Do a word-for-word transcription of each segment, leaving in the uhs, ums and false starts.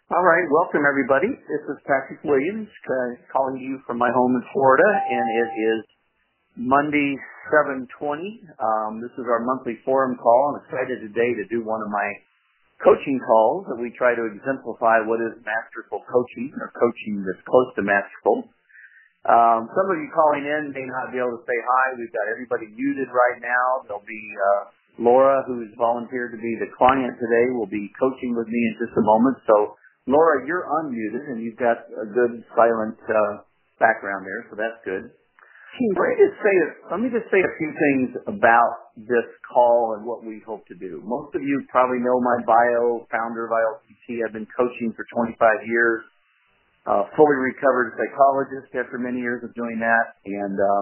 All right, welcome everybody. This is Patrick Williams uh, calling you from my home in Florida, and it is Monday, seven twenty. Um, this is our monthly forum call. I'm excited today to do one of my coaching calls that we try to exemplify what is masterful coaching, or coaching that's close to masterful. Um, some of you calling in may not be able to say hi. We've got everybody muted right now. There'll be uh, Laura, who's volunteered to be the client today, will be coaching with me in just a moment. So, Laura, you're unmuted, and you've got a good silent uh, background there, so that's good. Let me just say, let me just say a few things about this call and what we hope to do. Most of you probably know my bio, founder of I L T T. I've been coaching for twenty-five years. Uh, fully recovered psychologist after many years of doing that, and um,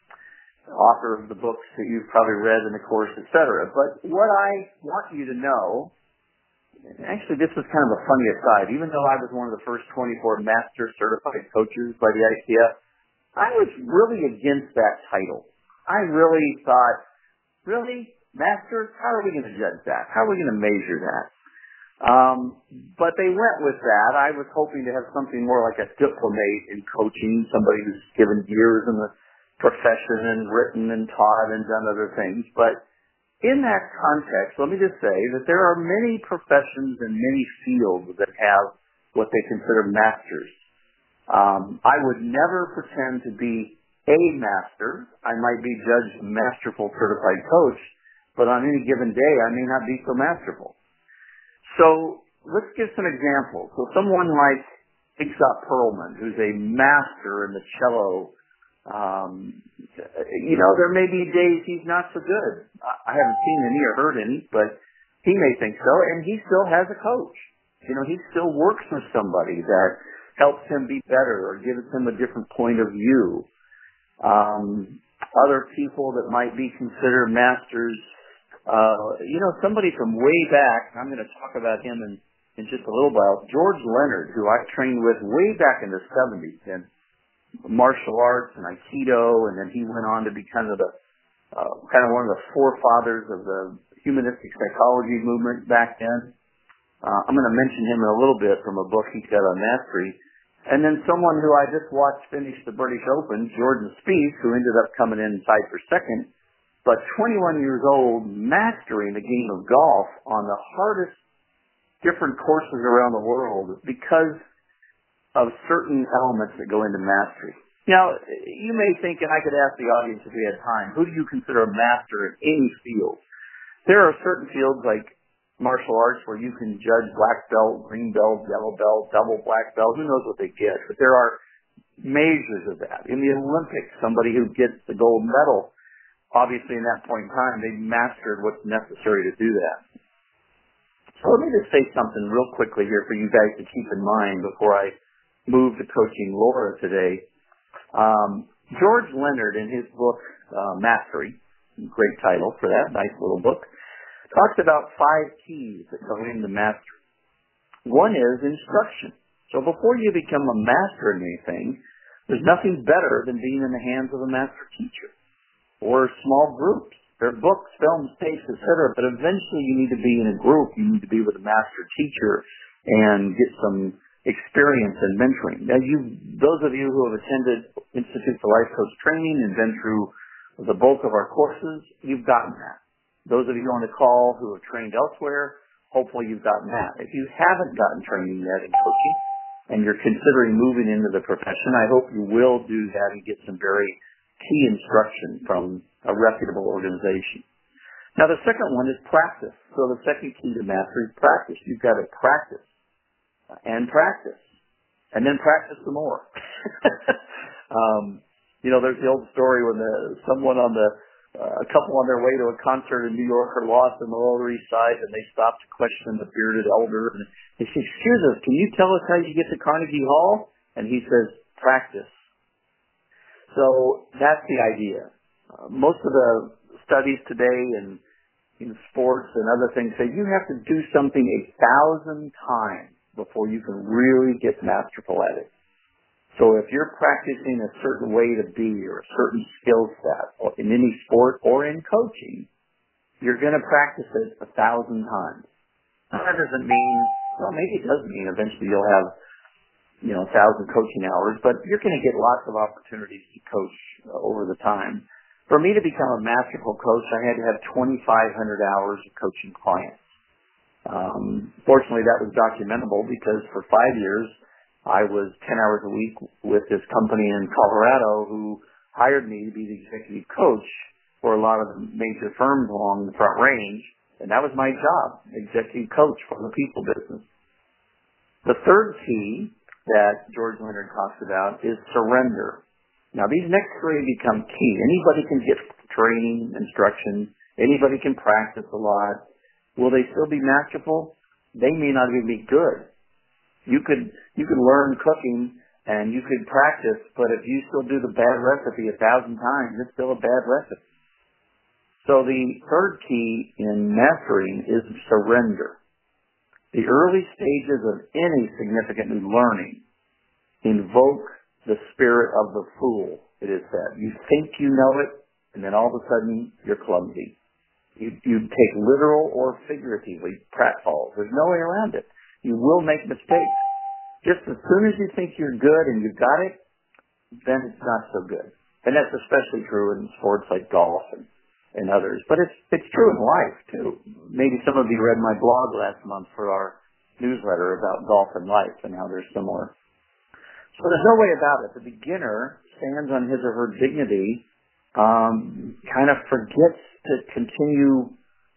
author of the books that you've probably read in the course, et cetera. But what I want you to know, actually this was kind of a funny aside, even though I was one of the first twenty-four master certified coaches by the I C F, I was really against that title. I really thought, really? Master? How are we going to judge that? How are we going to measure that? Um, but they went with that. I was hoping to have something more like a diplomate in coaching, somebody who's given years in the profession and written and taught and done other things. But in that context, let me just say that there are many professions and many fields that have what they consider masters. Um, I would never pretend to be a master. I might be judged a masterful certified coach, but on any given day, I may not be so masterful. So let's give some examples. So someone like Itzhak Perlman, who's a master in the cello, um, you know, there may be days he's not so good. I I haven't seen any or heard any, but he may think so, and he still has a coach. You know, he still works with somebody that helps him be better or gives him a different point of view. Um, other people that might be considered masters, uh, you know, somebody from way back, I'm going to talk about him in, in just a little while, George Leonard, who I trained with way back in the seventies in martial arts and Aikido, and then he went on to be kind of the, uh, kind of one of the forefathers of the humanistic psychology movement back then. Uh, I'm going to mention him in a little bit from a book he's got on mastery. And then someone who I just watched finish the British Open, Jordan Spieth, who ended up coming in tied for second, but twenty-one years old, mastering the game of golf on the hardest different courses around the world because of certain elements that go into mastery. Now, you may think, and I could ask the audience if we had time, who do you consider a master in any field? There are certain fields like martial arts where you can judge black belt, green belt, yellow belt, double black belt, who knows what they get, but there are measures of that. In the Olympics, somebody who gets the gold medal, obviously in that point in time, they mastered what's necessary to do that. So let me just say something real quickly here for you guys to keep in mind before I move to coaching Laura today. Um, George Leonard, in his book, uh, Mastery, great title for that, nice little book, talks about five keys that go into mastery. One is instruction. So before you become a master in anything, there's nothing better than being in the hands of a master teacher or small groups. There are books, films, tapes, et cetera, but eventually you need to be in a group. You need to be with a master teacher and get some experience and mentoring. Now, you, those of you who have attended Institute for Life Coach Training and been through the bulk of our courses, you've gotten that. Those of you on the call who have trained elsewhere, hopefully you've gotten that. If you haven't gotten training yet in coaching and you're considering moving into the profession, I hope you will do that and get some very key instruction from a reputable organization. Now, the second one is practice. So the second key to mastery is practice. You've got to practice and practice and then practice some more. um, you know, there's the old story when the, someone on the Uh, a couple on their way to a concert in New York are lost in the Lower East Side, and they stop to question the bearded elder. And they say, "Excuse us, can you tell us how you get to Carnegie Hall?" And he says, "Practice." So that's the idea. Uh, most of the studies today in, in sports and other things say you have to do something a thousand times before you can really get masterful at it. So if you're practicing a certain way to be or a certain skill set or in any sport or in coaching, you're going to practice it a thousand times. That doesn't mean Well, maybe it does mean eventually you'll have, you know, a thousand coaching hours, but you're going to get lots of opportunities to coach uh, over the time. For me to become a masterful coach, I had to have twenty-five hundred hours of coaching clients. Um, fortunately, that was documentable because for five years, I was ten hours a week with this company in Colorado who hired me to be the executive coach for a lot of the major firms along the Front Range, and that was my job, executive coach for the people business. The third key that George Leonard talks about is surrender. Now, these next three become key. Anybody can get training, instruction. Anybody can practice a lot. Will they still be masterful? They may not even be good. You could you could learn cooking and you could practice, but if you still do the bad recipe a thousand times, it's still a bad recipe. So the third key in mastering is surrender. The early stages of any significant new learning invoke the spirit of the fool, it is said. You think you know it, and then all of a sudden you're clumsy. You, you take literal or figuratively pratfalls. There's no way around it. You will make mistakes. Just as soon as you think you're good and you've got it, then it's not so good. And that's especially true in sports like golf and, and others. But it's it's true in life, too. Maybe some of you read my blog last month for our newsletter about golf and life and how they're similar. So there's no way about it. The beginner stands on his or her dignity, um, kind of forgets to continue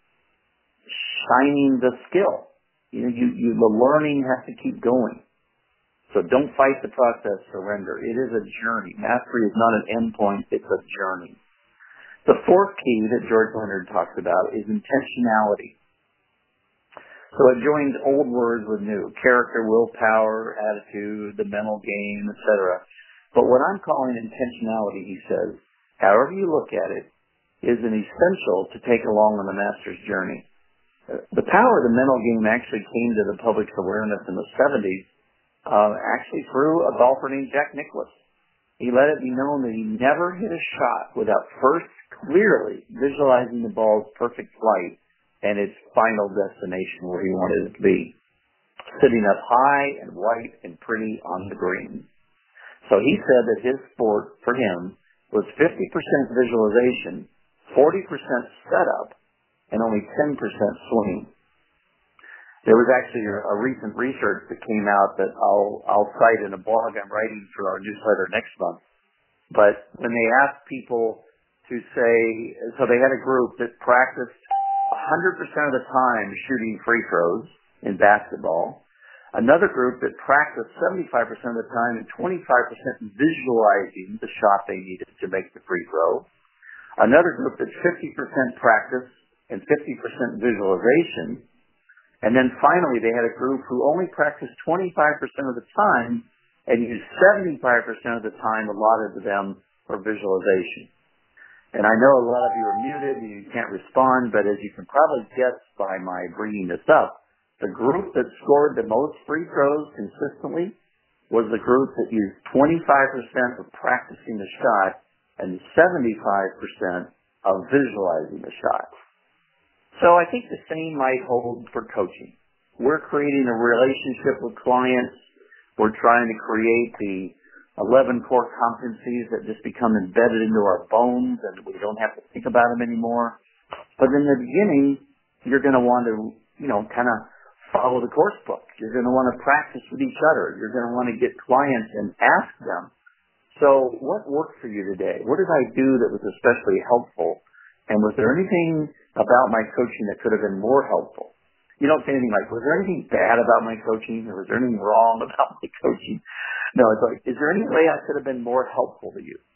shining the skill. You know, you, you, the learning has to keep going. So don't fight the process, surrender. It is a journey. Mastery is not an endpoint, it's a journey. The fourth key that George Leonard talks about is intentionality. So it joins old words with new. Character, willpower, attitude, the mental game, et cetera. But what I'm calling intentionality, he says, however you look at it, is an essential to take along on the master's journey. The power of the mental game actually came to the public's awareness in the seventies, uh, actually through a golfer named Jack Nicklaus. He let it be known that he never hit a shot without first clearly visualizing the ball's perfect flight and its final destination where he wanted it to be, sitting up high and white and pretty on the green. So he said that his sport, for him, was fifty percent visualization, forty percent setup, and only ten percent swing. There was actually a, a recent research that came out that I'll, I'll cite in a blog I'm writing for our newsletter next month. But when they asked people to say, so they had a group that practiced one hundred percent of the time shooting free throws in basketball, another group that practiced seventy-five percent of the time and twenty-five percent visualizing the shot they needed to make the free throw, another group that fifty percent practice and fifty percent visualization, and then finally they had a group who only practiced twenty-five percent of the time and used seventy-five percent of the time allotted to them for visualization. And I know a lot of you are muted and you can't respond, but as you can probably guess by my bringing this up, the group that scored the most free throws consistently was the group that used twenty-five percent of practicing the shot and seventy-five percent of visualizing the shot. So I think the same might hold for coaching. We're creating a relationship with clients. We're trying to create the eleven core competencies that just become embedded into our bones and we don't have to think about them anymore. But in the beginning, you're going to want to, you know, kind of follow the course book. You're going to want to practice with each other. You're going to want to get clients and ask them, so what worked for you today? What did I do that was especially helpful? And was there anything about my coaching that could have been more helpful? You don't say anything like, was there anything bad about my coaching? Or was there anything wrong about my coaching? No, it's like, is there any way I could have been more helpful to you?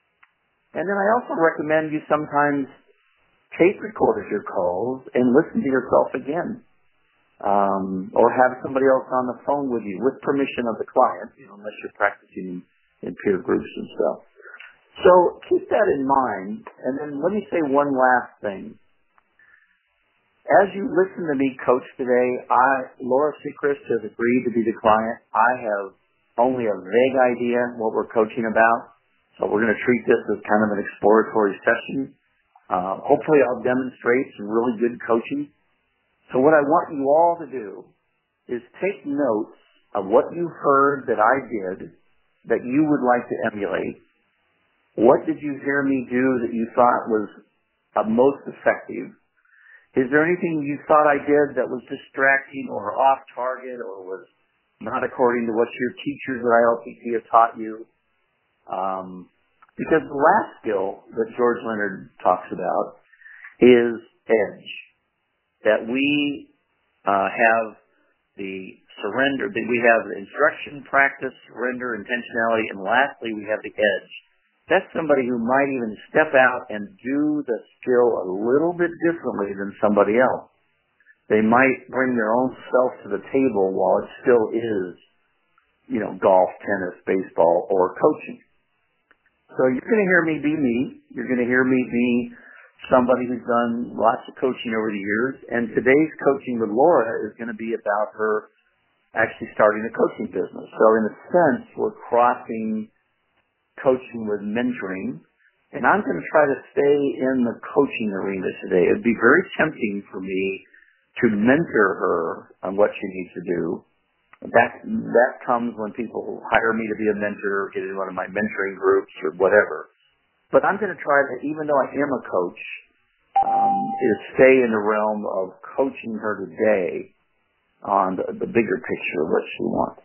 And then I also recommend you sometimes tape record your calls and listen to yourself again. Um, or have somebody else on the phone with you with permission of the client, you know, unless you're practicing in peer groups and stuff. So keep that in mind. And then let me say one last thing. As you listen to me coach today, I, Laura Seacrest has agreed to be the client. I have only a vague idea what we're coaching about. So we're going to treat this as kind of an exploratory session. Uh, hopefully I'll demonstrate some really good coaching. So what I want you all to do is take notes of what you heard that I did that you would like to emulate. What did you hear me do that you thought was uh, most effective? Is there anything you thought I did that was distracting or off target or was not according to what your teachers at I L P T have taught you? Um, because the last skill that George Leonard talks about is edge. That we uh, have the surrender, that we have the instruction, practice, surrender, intentionality, and lastly we have the edge. That's somebody who might even step out and do the skill a little bit differently than somebody else. They might bring their own self to the table while it still is, you know, golf, tennis, baseball, or coaching. So you're going to hear me be me. You're going to hear me be somebody who's done lots of coaching over the years. And today's coaching with Laura is going to be about her actually starting a coaching business. So in a sense, we're crossing coaching with mentoring. And I'm going to try to stay in the coaching arena today. It'd be very tempting for me to mentor her on what she needs to do. That that comes when people hire me to be a mentor, get in one of my mentoring groups or whatever. But I'm going to try to, even though I am a coach, um, is stay in the realm of coaching her today on the, the bigger picture of what she wants.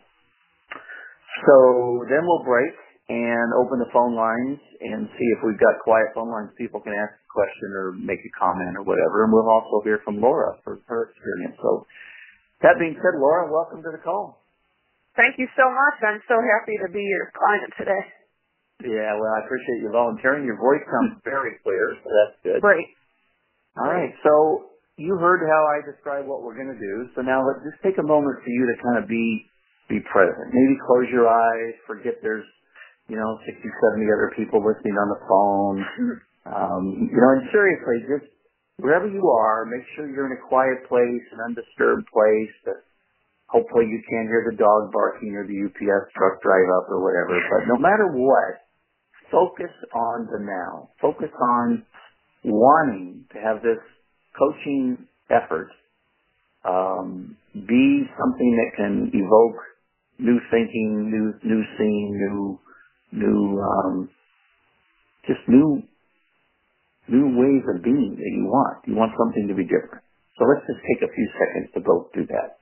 So then we'll break and open the phone lines and see if we've got quiet phone lines. People can ask a question or make a comment or whatever. And we'll also hear from Laura for her experience. So that being said, Laura, welcome to the call. Thank you so much. I'm so happy to be your client today. Yeah, well, I appreciate you volunteering. Your voice sounds very clear, so that's good. Great. All right, so you heard how I described what we're going to do. So now let's just take a moment for you to kind of be be present. Maybe close your eyes, forget there's, you know, sixty, seventy other people listening on the phone. Um, you know, and seriously, just wherever you are, make sure you're in a quiet place, an undisturbed place that hopefully you can't hear the dog barking or the U P S truck drive up or whatever. But no matter what, focus on the now. Focus on wanting to have this coaching effort um, be something that can evoke new thinking, new new seeing, new new um, just new new ways of being that you want. You want something to be different. So let's just take a few seconds to both do that.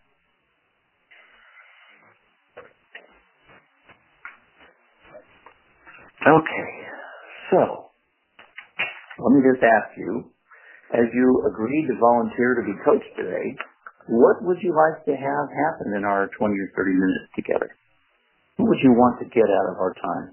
Okay, so let me just ask you, as you agreed to volunteer to be coached today, what would you like to have happen in our twenty or thirty minutes together? What would you want to get out of our time?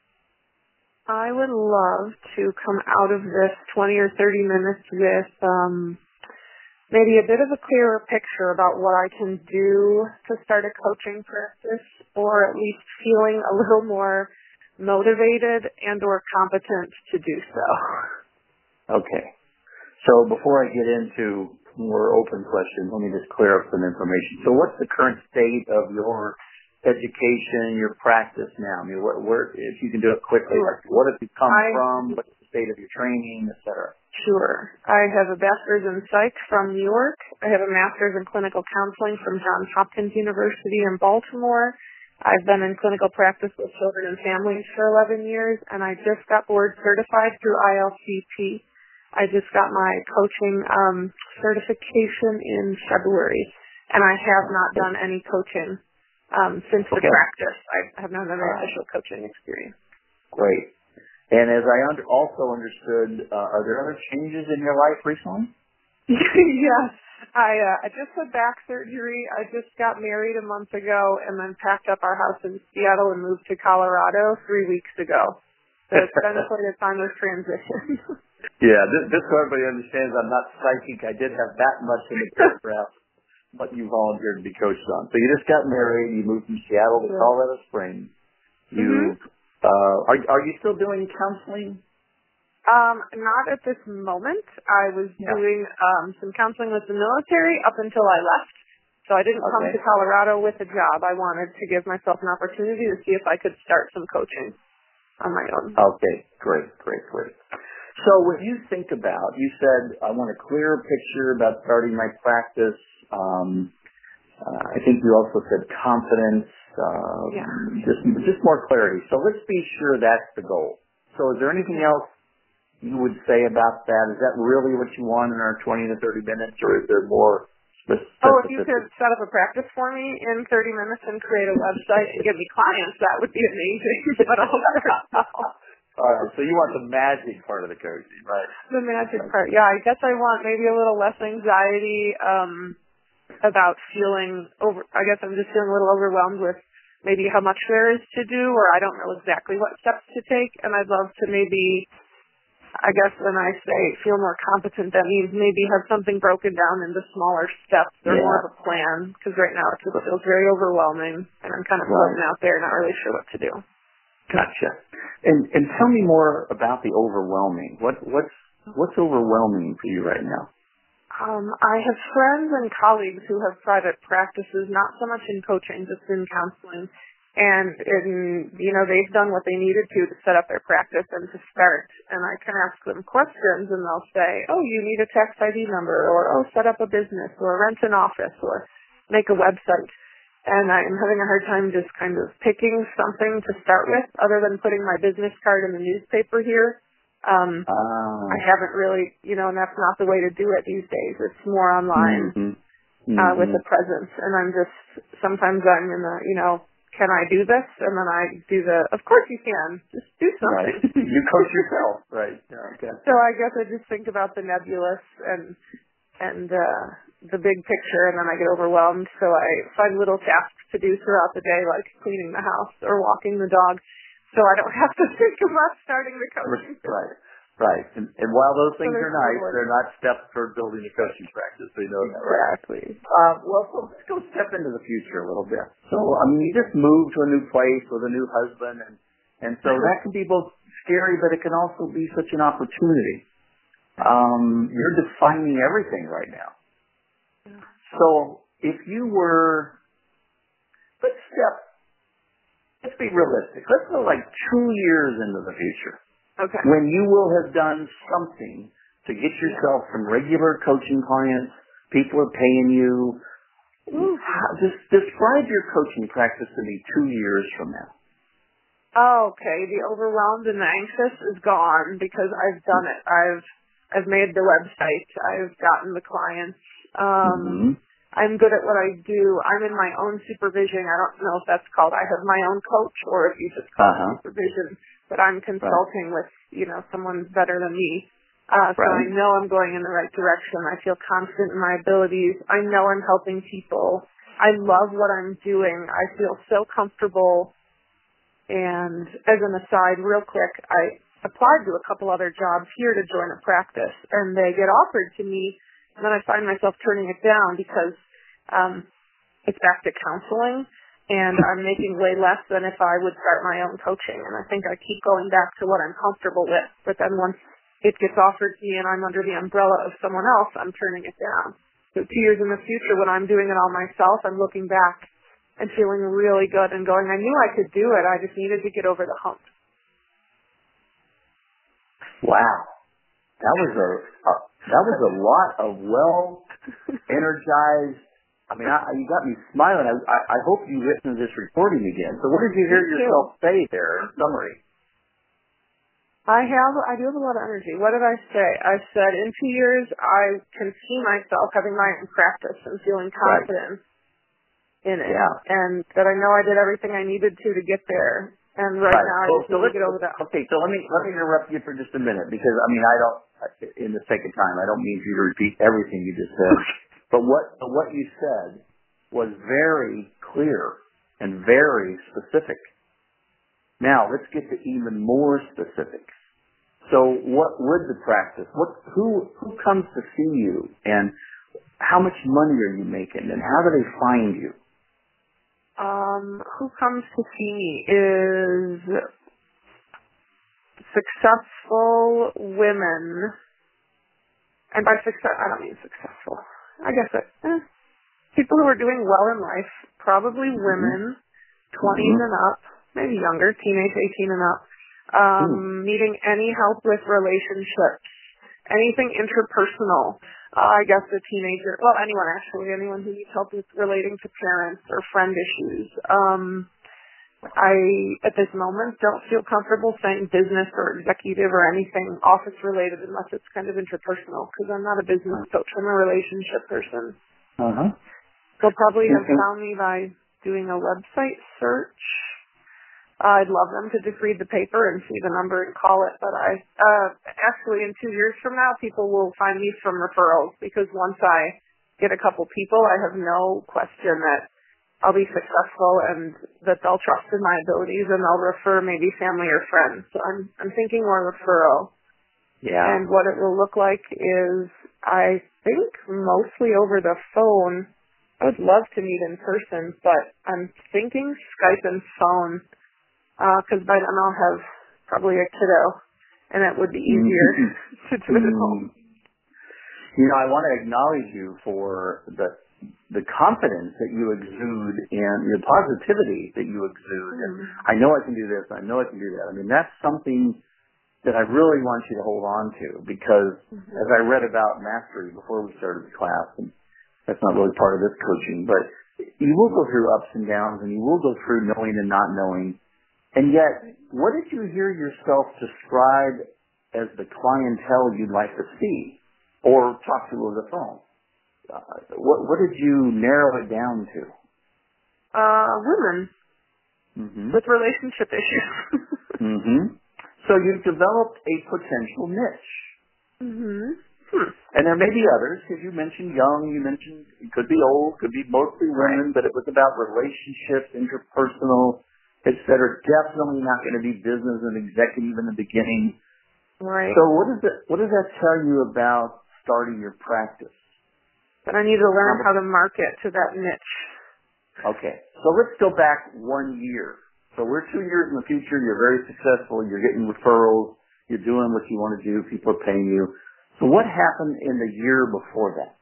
I would love to come out of this twenty or thirty minutes with um, maybe a bit of a clearer picture about what I can do to start a coaching practice, or at least feeling a little more motivated and or competent to do so. Okay. So before I get into more open questions, let me just clear up some information. So what's the current state of your education, your practice now? I mean, where, where if you can do it quickly, Sure. what have you come I, from? What's the state of your training, et cetera? Sure. I have a bachelor's in psych from New York. I have a master's in clinical counseling from Johns Hopkins University in Baltimore. I've been in clinical practice with children and families for eleven years, and I just got board certified through I L C P. I just got my coaching um, certification in February, and I have not done any coaching um, since Okay. the practice. I have not done any All right. official coaching experience. Great. And as I under, also understood, uh, are there other changes in your life recently? Yes. I uh, I just had back surgery. I just got married a month ago and then packed up our house in Seattle and moved to Colorado three weeks ago. So it's been quite a time of transition. Yeah, this, this so everybody understands I'm not psychic. I did have that much in the paragraph, what you volunteered to be coached on. So you just got married, you moved from Seattle to Yeah. Colorado Springs. You, Mm-hmm. uh, are, are you still doing counseling? Um, not at this moment. I was Yeah. doing um, some counseling with the military up until I left. So I didn't come Okay. to Colorado with a job. I wanted to give myself an opportunity to see if I could start some coaching on my own. Okay, great, great, great. So when you think about, you said, I want a clearer picture about starting my practice. Um, uh, I think you also said confidence, uh, Yeah. just just more clarity. So let's be sure that's the goal. So is there anything else you would say about that? Is that really what you want in our twenty to thirty minutes, or is there more specific? Oh, if you could set up a practice for me in thirty minutes and create a website and get me clients, that would be amazing. But I'll start now. All right, so you want the magic part of the coaching, right? The magic part. Yeah, I guess I want maybe a little less anxiety um, about feeling over. I guess I'm just feeling a little overwhelmed with maybe how much there is to do, or I don't know exactly what steps to take. And I'd love to maybe, I guess when I say feel more competent, that means maybe have something broken down into smaller steps or Yeah. more of a plan. Because right now it just feels very overwhelming, and I'm kind of Right. floating out there, not really sure what to do. Gotcha. And and tell me more about the overwhelming. What what's what's overwhelming for you right now? Um, I have friends and colleagues who have private practices, not so much in coaching, just in counseling. And, in, you know, they've done what they needed to to set up their practice and to start. And I can ask them questions and they'll say, oh, you need a tax I D number, or, oh, set up a business, or rent an office, or make a website. And I'm having a hard time just kind of picking something to start with, other than putting my business card in the newspaper here. Um, Ah. I haven't really, you know, and that's not the way to do it these days. It's more online Mm-hmm. Mm-hmm. uh, with the presence. And I'm just, sometimes I'm in the, you know, can I do this? And then I do the, of course you can. Just do something. Right. You coach yourself. Right. Yeah, okay. So I guess I just think about the nebulous and and uh, the big picture, and then I get overwhelmed. So I find little tasks to do throughout the day, like cleaning the house or walking the dog, so I don't have to think about starting the coaching. Right. Right. And, and while those things So are nice, they're not steps toward building a coaching practice. So you know that, right? Exactly. Uh, well, so let's go step into the future a little bit. So, I mean, you just moved to a new place with a new husband, and and so that can be both scary, but it can also be such an opportunity. Um, you're defining everything right now. So, if you were, let's step, let's be realistic. Let's go like two years into the future. Okay. When you will have done something to get yourself some regular coaching clients, people are paying you. How, just describe your coaching practice to me two years from now. Oh, okay. The overwhelmed and the anxious is gone because I've done it. I've I've made the website. I've gotten the clients. Um, Mm-hmm. I'm good at what I do. I'm in my own supervision. I don't know if that's called I have my own coach or if you just call Uh-huh. it supervision. But I'm consulting with, you know, someone better than me. Uh, so Right. I know I'm going in the right direction. I feel confident in my abilities. I know I'm helping people. I love what I'm doing. I feel so comfortable. And as an aside, real quick, I applied to a couple other jobs here to join a practice, and they get offered to me, and then I find myself turning it down because um, it's back to counseling, and I'm making way less than if I would start my own coaching. And I think I keep going back to what I'm comfortable with, but then once it gets offered to me and I'm under the umbrella of someone else, I'm turning it down. So two years in the future, when I'm doing it all myself, I'm looking back and feeling really good and going, I knew I could do it. I just needed to get over the hump. Wow. That was a, a that was a lot of well energized. I mean, I, you got me smiling. I, I, I hope you listen to this recording again. So, what did you hear Me too. yourself say there in summary? I have, I do have a lot of energy. What did I say? I said in two years, I can see myself having my own practice and feeling confident in it. Yeah. And that I know I did everything I needed to to get there. And right, Right. now I So, just so need to let's, get over that. okay, so let me let me interrupt you for just a minute because I mean I don't, in the sake of time, I don't mean for you to repeat everything you just said, but what but what you said was very clear and very specific. Now let's get to even more specifics. So, what would the practice? What who who comes to see you, and how much money are you making, and how do they find you? Um, who comes to see me is successful women. And by success, I don't mean successful. I guess it, eh, people who are doing well in life, probably women, twenties Mm-hmm. and up, maybe younger, teenage, eighteen and up, um, Mm. needing any help with relationships, anything interpersonal. uh, I guess a teenager, well, anyone actually, anyone who needs help with relating to parents or friend issues. Um, I, at this moment, don't feel comfortable saying business or executive or anything office related unless it's kind of interpersonal, because I'm not a business coach. I'm a relationship person. Uh-huh. They'll probably have Okay. found me by doing a website search. Uh, I'd love them to just read the paper and see the number and call it, but I, uh, actually in two years from now, people will find me from referrals, because once I get a couple people, I have no question that I'll be successful and that they'll trust in my abilities and they'll refer maybe family or friends. So I'm, I'm thinking more referral. Yeah. And what it will look like is, I think mostly over the phone. I would love to meet in person, but I'm thinking Skype and phone, because by then I'll have probably a kiddo, and it would be easier to do it at home. You know, I want to acknowledge you for the the confidence that you exude and the positivity that you exude. Mm. And I know I can do this. I know I can do that. I mean, that's something that I really want you to hold on to, because mm-hmm. as I read about mastery before we started the class, and that's not really part of this coaching, but you will go through ups and downs, and you will go through knowing and not knowing. And yet, what did you hear yourself describe as the clientele you'd like to see or talk to over the phone? Uh, what, what did you narrow it down to? Uh, women Mm-hmm. with relationship issues. Mm-hmm. So you've developed a potential niche. Mm-hmm. Hmm. And there may be others, because you mentioned young, you mentioned it could be old, could be mostly women, but it was about relationships, interpersonal, et cetera. Definitely not going to be business and executive in the beginning. Right. So what does that, what does that tell you about starting your practice? But I need to learn how to market to that niche. Okay. So let's go back one year. So we're two years in the future. You're very successful. You're getting referrals. You're doing what you want to do. People are paying you. So what happened in the year before that?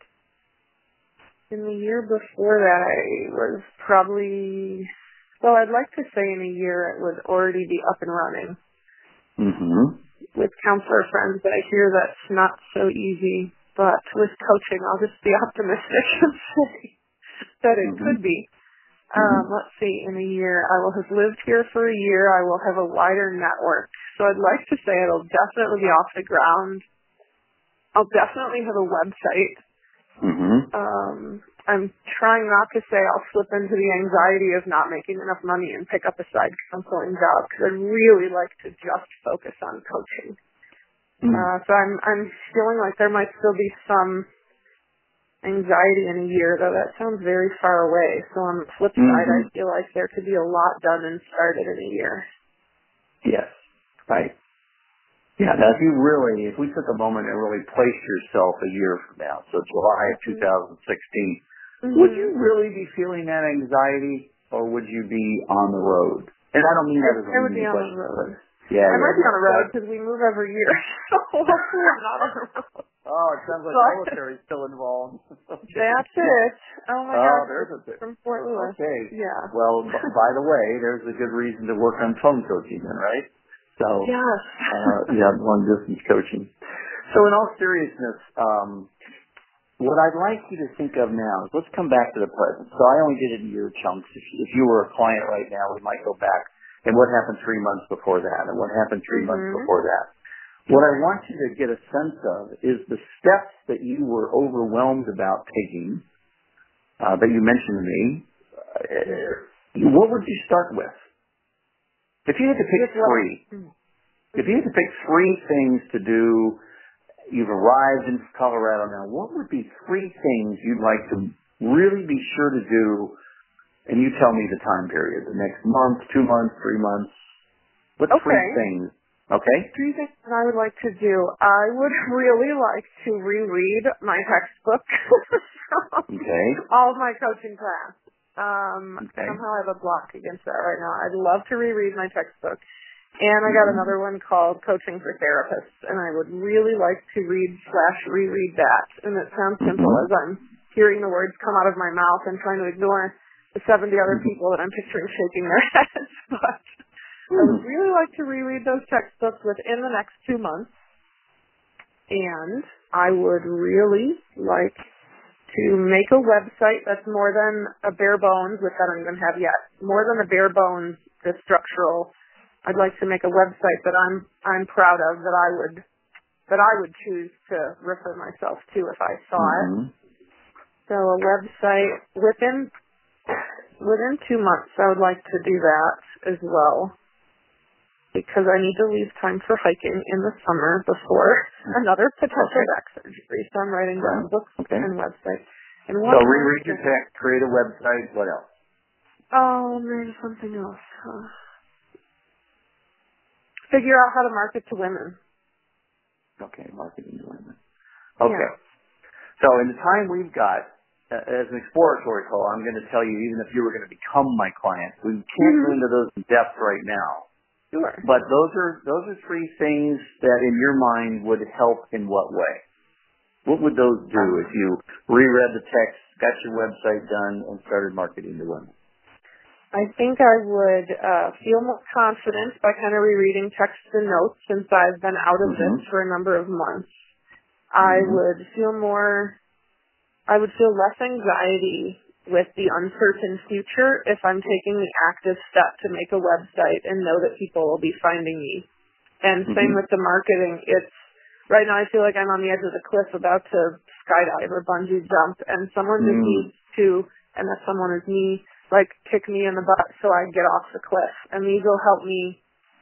In the year before that, I was probably, well, I'd like to say in a year it would already be up and running. Mm-hmm. With counselor friends, but I hear that's not so easy. But with coaching, I'll just be optimistic and say that it Mm-hmm. could be. Um, let's see, in a year, I will have lived here for a year. I will have a wider network. So I'd like to say it'll definitely be off the ground. I'll definitely have a website. Mm-hmm. Um, I'm trying not to say I'll slip into the anxiety of not making enough money and pick up a side counseling job, because I'd really like to just focus on coaching. Mm-hmm. Uh, so I'm I'm feeling like there might still be some anxiety in a year, though that sounds very far away. So on the flip side, Mm-hmm. I feel like there could be a lot done and started in a year. Yes. Right. Yeah, now if you really, if we took a moment and really placed yourself a year from now, so July of two thousand sixteen, mm-hmm. would you really be feeling that anxiety, or would you be on the road? And I don't mean that as a I would be leading on question. the road. Yeah, I yeah, might be yeah. on the road because we move every year, so hopefully I'm not on the road. Oh, it sounds like But military still involved. Okay. That's it. Oh my Oh, God, there's a bit. from Fort Lewis. Okay. Yeah. Well, b- by the way, there's a good reason to work on phone coaching then, right? So, Yes. uh, yeah, long distance coaching. So in all seriousness, um, what I'd like you to think of now is let's come back to the present. So I only did it in year chunks. If, if you were a client right now, we might go back. And what happened three months before that? And what happened three mm-hmm. months before that? What I want you to get a sense of is the steps that you were overwhelmed about taking, uh, that you mentioned to me. Uh, what would you start with? If you had to pick three, mm-hmm. if you had to pick three things to do, you've arrived in Colorado now, what would be three things you'd like to really be sure to do? And you tell me the time period, the next month, two months, three months. What okay. three things? Okay. Three things that I would like to do. I would really like to reread my textbook from okay. all of my coaching class. Um, okay. Somehow I have a block against that right now. I'd love to reread my textbook. And I got mm-hmm. another one called Coaching for Therapists, and I would really like to read slash reread that. And it sounds simple mm-hmm. as I'm hearing the words come out of my mouth and trying to ignore the seventy other mm-hmm. people that I'm picturing shaking their heads. But I would really like to reread those textbooks within the next two months. And I would really like to make a website that's more than a bare bones, which I don't even have yet, more than a bare bones, the structural. I'd like to make a website that I'm I'm proud of, that I would that I would choose to refer myself to if I saw mm-hmm. it. So a website within within two months, I would like to do that as well, because I need to leave time for hiking in the summer before another potential Okay. back surgery. So I'm writing down books Okay. and websites. And So one reread your text, create a website. What else? Oh, there's something else. Huh. Figure out how to market to women. Okay, marketing to women. Okay. Yeah. So in the time we've got, uh, as an exploratory call, I'm going to tell you, even if you were going to become my client, we can't Mm-hmm. go into those in depth right now. Sure. But those are those are three things that, in your mind, would help in what way? What would those do if you reread the text, got your website done, and started marketing to women? I think I would uh, feel more confident by kind of rereading texts and notes, since I've been out of Mm-hmm. this for a number of months. I Mm-hmm. would feel more, I would feel less anxiety with the uncertain future if I'm taking the active step to make a website and know that people will be finding me. And Mm-hmm. same with the marketing. It's, right now I feel like I'm on the edge of the cliff about to skydive or bungee jump, and someone just Mm. needs to, and that someone is me, like kick me in the butt so I get off the cliff. And these will help me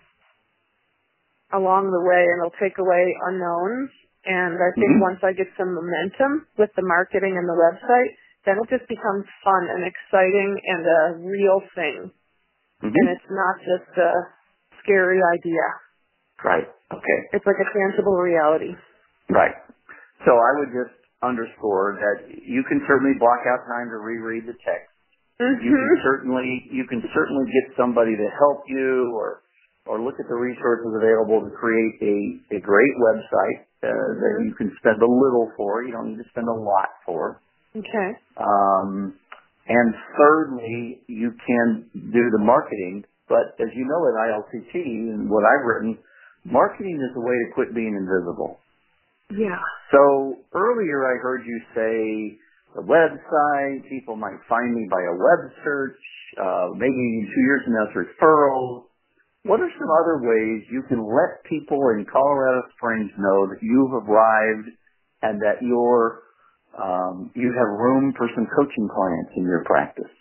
along the way, and it'll take away unknowns. And I think Mm-hmm. once I get some momentum with the marketing and the website, then it just becomes fun and exciting and a real thing. Mm-hmm. And it's not just a scary idea. Right. Okay. It's like a tangible reality. Right. So I would just underscore that you can certainly block out time to reread the text. Mm-hmm. You can certainly you can certainly get somebody to help you, or or look at the resources available to create a, a great website uh, mm-hmm. that you can spend a little for. You don't need to spend a lot for. Okay. Um, and thirdly, you can do the marketing. But as you know, at I L C T and what I've written, marketing is a way to quit being invisible. Yeah. So earlier I heard you say the website, people might find me by a web search, uh, maybe two years from now it's referrals. What are some other ways you can let people in Colorado Springs know that you've arrived and that you're, um, you have room for some coaching clients in your practice?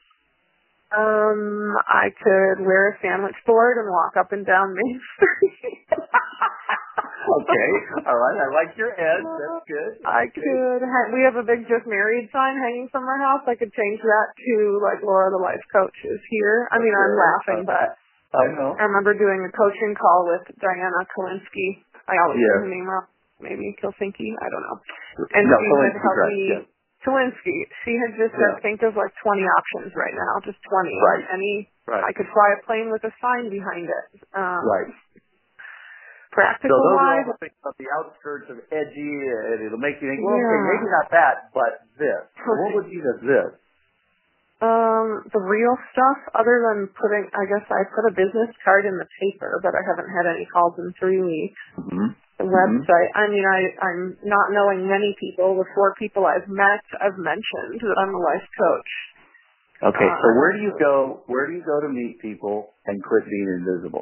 Um, I could wear a sandwich board and walk up and down Main Street. Okay, all right. I like your head. That's good. I Okay. could. Ha- we have a big "Just Married" sign hanging from our house. I could change that to like Laura, the life coach, is here. I mean, Okay. I'm laughing, Uh, but I know. I remember doing a coaching call with Diana Kalinsky. I always Yeah. say her name wrong. Maybe Kilsinki. I don't know. And No, she had Kalinsky's helped right. me. Yeah. Kalinsky. She had just Yeah. said, think of like twenty options right now, just twenty. Right. Any. Right. I could fly a plane with a sign behind it. Um, Right. Practical So those are wise, all the things on the outskirts of edgy, and it'll make you think, well, okay, yeah. maybe not that, but this. What would be the this? Um, the real stuff, other than putting, I guess I put a business card in the paper, but I haven't had any calls in three weeks. Mm-hmm. The Mm-hmm. website, I mean, I, I'm not knowing many people. The four people I've met, I've mentioned that I'm a life coach. Okay, Uh, so where do you go, where do you go to meet people and quit being invisible?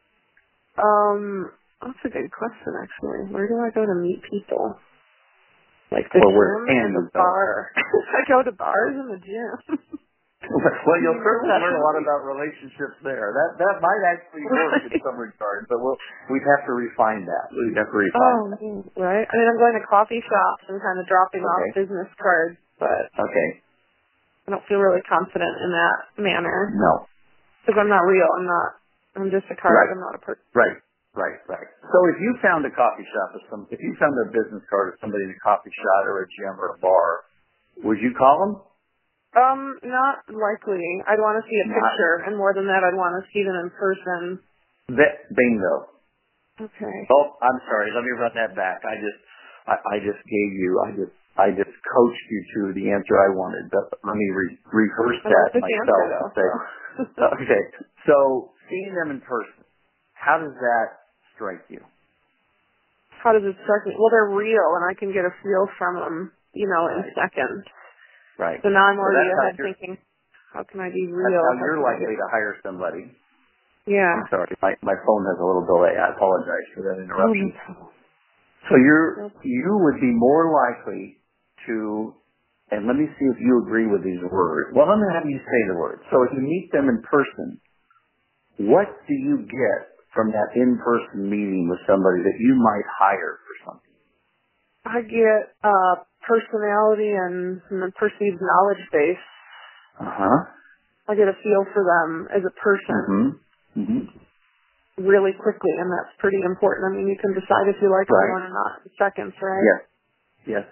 Um, that's a good question, actually. Where do I go to meet people? Like the Well, where gym can and you the go? bar. I go to bars and the gym. Well, you'll certainly learn a lot about relationships there. That that might actually work in some regards, but we'll we'd have to refine that. We'd have to refine Oh, that. right. I mean, I'm going to coffee shops and kind of dropping Okay. off business cards, but Okay. I don't feel really confident in that manner No. because I'm not real. I'm not. I'm just a card. Right. I'm not a person. Right. Right. Right. So if you found a coffee shop or some, if you found a business card of somebody in a coffee shop or a gym or a bar, would you call them? Um, not likely. I'd want to see a Not. picture, and more than that, I'd want to see them in person. That, bingo. Okay. Oh, I'm sorry. Let me run that back. I just, I, I just gave you, I just, I just coached you to the answer I wanted. But let me re- rehearse I that like this answer, myself and though. say, So. okay. So seeing them in person, how does that strike you? How does it strike me? Well, they're real, and I can get a feel from them, you know, in Right. seconds. Right. So now I'm So already that's ahead how you're, thinking, how can I be real? that's how How you're can I likely get... to hire somebody. Yeah. I'm sorry, my, my phone has a little delay. I apologize for that Oh, no interruption. problem. So you're, Nope. you would be more likely to, and let me see if you agree with these words. Well, let me have you say the words. So if you meet them in person, what do you get from that in-person meeting with somebody that you might hire for something? I get uh, personality and, and the perceived knowledge base. Uh-huh. I get a feel for them as a person Mm-hmm. Mm-hmm. really quickly, and that's pretty important. I mean, you can decide if you like Right. someone or not in seconds, right? Yes. Yes.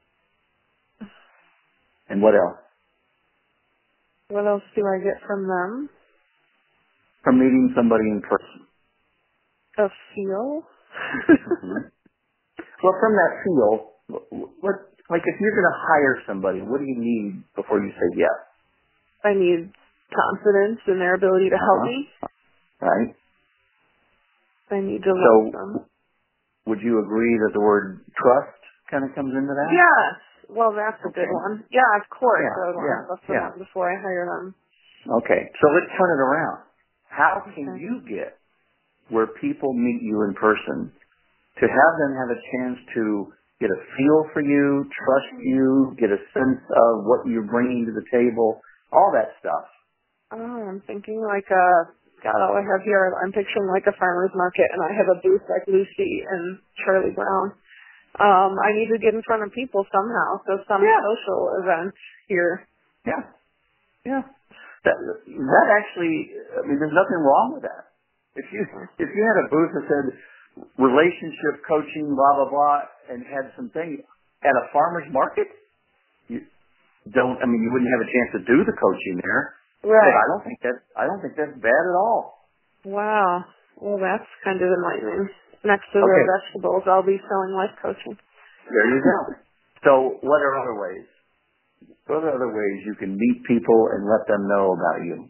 And what else? What else do I get from them? From meeting somebody in person. A feel. Mm-hmm. Well, from that feel, wh- what, like if you're going to hire somebody, what do you need before you say yes? I need confidence in their ability to help Uh-huh. me. Right? I need to love So them. would you agree that the word trust kind of comes into that? Yes. Well, that's a good Okay. one. Yeah, of course. Yeah, I would want yeah, to love yeah. someone before I hire them. Okay. So let's turn it around. How can Okay. you get where people meet you in person to have them have a chance to get a feel for you, trust you, get a sense of what you're bringing to the table, all that stuff? Oh, I'm thinking like a, God, all I have here, I'm picturing like a farmer's market, and I have a booth like Lucy and Charlie Brown. Um, I need to get in front of people somehow, so some Yeah. social event here. Yeah. Yeah. That, that actually, I mean, there's nothing wrong with that. If you, if you had a booth that said relationship coaching, blah, blah, blah, and had some things at a farmer's market, you don't, I mean, you wouldn't have a chance to do the coaching there, but Right. I don't think that, I don't think that's bad at all. Wow. Well, that's kind of enlightening. Next to the Okay. vegetables, I'll be selling life coaching. There you go. So what are other ways? What are other ways you can meet people and let them know about you?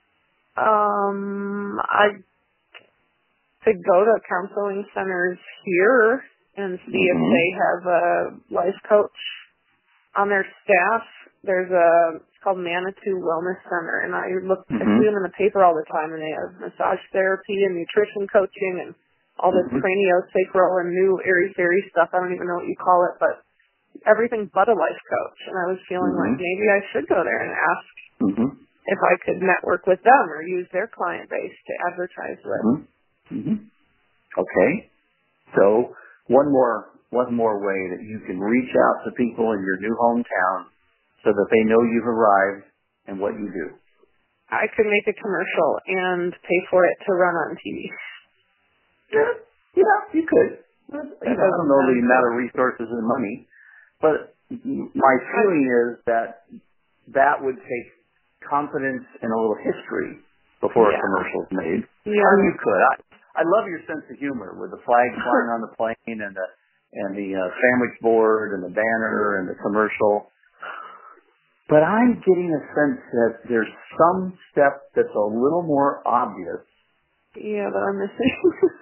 Um, I could go to counseling centers here and see if Mm-hmm. they have a life coach on their staff. There's a, it's called Manitou Wellness Center, and I look, I Mm-hmm. see them in the paper all the time, and they have massage therapy and nutrition coaching and all this Mm-hmm. craniosacral and new airy-fairy stuff. I don't even know what you call it, but everything but a life coach. And I was feeling like Mm-hmm. maybe I should go there and ask Mm-hmm. if I could network with them or use their client base to advertise with. Mm-hmm. Mm-hmm. Okay. So one more one more way that you can reach out to people in your new hometown so that they know you've arrived and what you do. I could make a commercial and pay for it to run on T V. Yeah, yeah, you could. But, That you know, I don't doesn't know sound the amount of resources and money, but my feeling is that that would take confidence and a little history before a yeah. commercial is made. I Yeah. mean, you could. I, I love your sense of humor with the flag flying on the plane and the and the uh, sandwich board and the banner and the commercial. But I'm getting a sense that there's some step that's a little more obvious. Yeah, that I'm missing.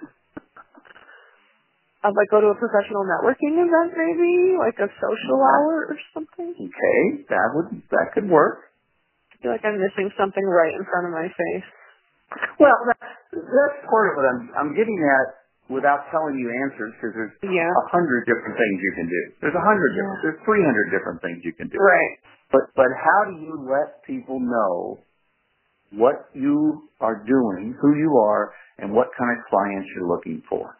I'd like go to a professional networking event maybe, like a social hour or something. Okay, that would that could work. I feel like I'm missing something right in front of my face. Well, that's, that's part of what I'm I'm getting at without telling you answers because there's Yeah. a hundred different things you can do. There's a hundred Yeah. different. There's three hundred different things you can do. Right. But but how do you let people know what you are doing, who you are, and what kind of clients you're looking for?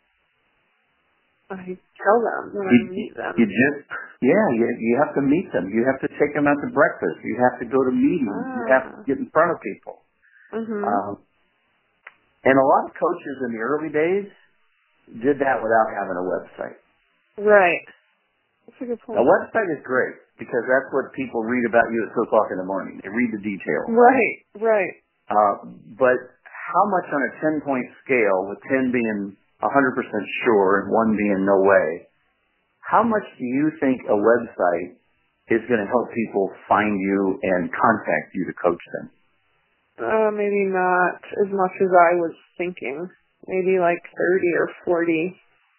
I tell them when I You, meet them. you just, yeah, you, you have to meet them. You have to take them out to breakfast. You have to go to meetings. You have to Ah. get in front of people. Mhm. Um, and a lot of coaches in the early days did that without having a website. Right. That's a good A point. website is great because that's what people read about you at two o'clock in the morning. They read the details. Right. Right. Uh, but how much on a ten-point scale, with ten being one hundred percent sure and one being no way, how much do you think a website is going to help people find you and contact you to coach them? Uh, maybe not as much as I was thinking. Maybe like thirty or forty.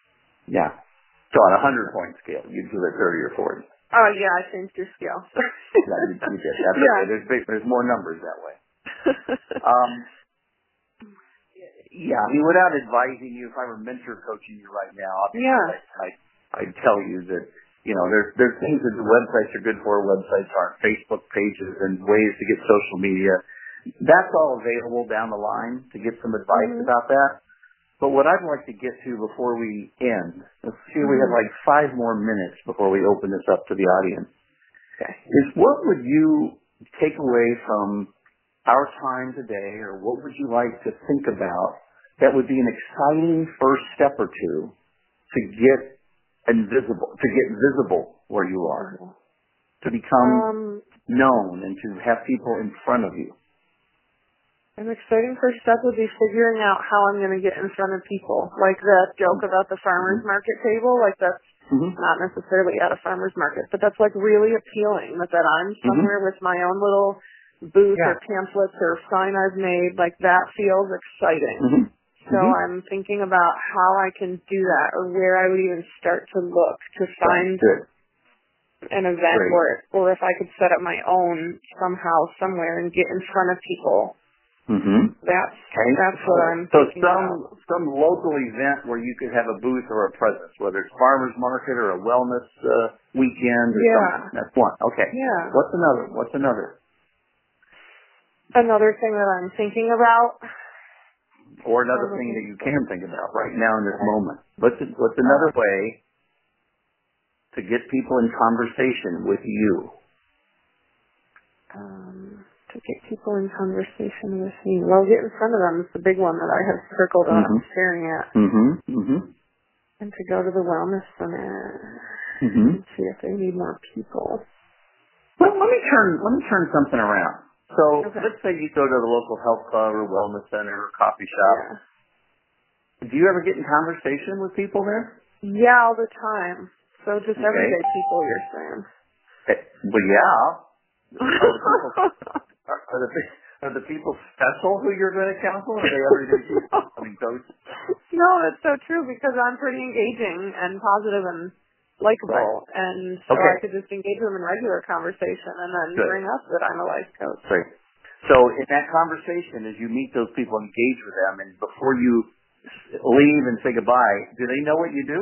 Yeah. So on a hundred point scale, you'd give it thirty or forty. Oh yeah, I changed your scale. Yeah, you, you did. That's yeah. okay. There's big, there's more numbers that way. Um, yeah, I mean, without advising you, if I were mentor coaching you right now, obviously yeah. I, I, I'd tell you that, you know, there's, there's things that the websites are good for, websites aren't, Facebook pages and ways to get social media. That's all available down the line to get some advice Mm-hmm. about that. But what I'd like to get to before we end, let's see, Mm-hmm. we have like five more minutes before we open this up to the audience, Okay. is what would you take away from our time today, or what would you like to think about that would be an exciting first step or two to get invisible, to get visible where you are, Mm-hmm. to become Um, known and to have people in front of you? an exciting first step would be figuring out how I'm going to get in front of people. Like that joke about the farmer's Mm-hmm. market table, like that's Mm-hmm. not necessarily at a farmer's market, but that's like really appealing that, that I'm Mm-hmm. somewhere with my own little booth Yeah. or pamphlets or sign I've made. Like that feels exciting. Mm-hmm. So Mm-hmm. I'm thinking about how I can do that or where I would even start to look to Sounds find good. an event Great. or, or if I could set up my own somehow, somewhere and get in front of people. Mm-hmm. That's Okay. that's what I'm So thinking some about. some local event where you could have a booth or a presence, whether it's farmers market or a wellness uh, weekend or Yeah. something. That's one. Okay. Yeah. What's another? What's another? Another thing that I'm thinking about. Or another thing that you can think about right now in this moment. What's what's another way to get people in conversation with you? Um, to get people in conversation with me. Well, get in front of them is the big one that I have circled and Mm-hmm. I'm staring at. Mm-hmm. Mm-hmm. And to go to the wellness center Mm-hmm. and see if they need more people. Well, let me turn let me turn something around. So Okay. let's say you go to the local health club or wellness center or coffee shop. Yeah. Do you ever get in conversation with people there? Yeah, all the time. So just Okay. everyday people, you're saying. Eh, Well, yeah. Are the people are, are the are the people special who you're going to counsel? Or are they everyday people? I mean, coach. No, that's so true because I'm pretty engaging and positive and Right. likable, and so Okay. I could just engage them in regular conversation and then Good. bring up that I'm a life coach. Great. So in that conversation, as you meet those people, engage with them, and before you leave and say goodbye, do they know what you do?